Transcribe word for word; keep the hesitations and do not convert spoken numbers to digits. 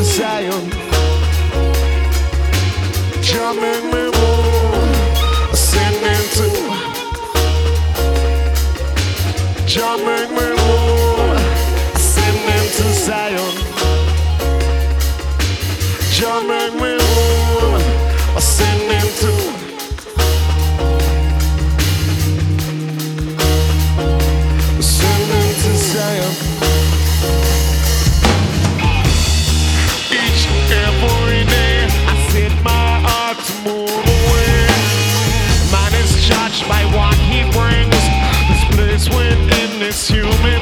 Zion. Jah make me move, ascending to. Jah make me move, ascending to Zion. Jah make me move, ascending to. Ascending to Zion. Each and every day I set my heart to move away. Man is judged by what he brings. This place within this human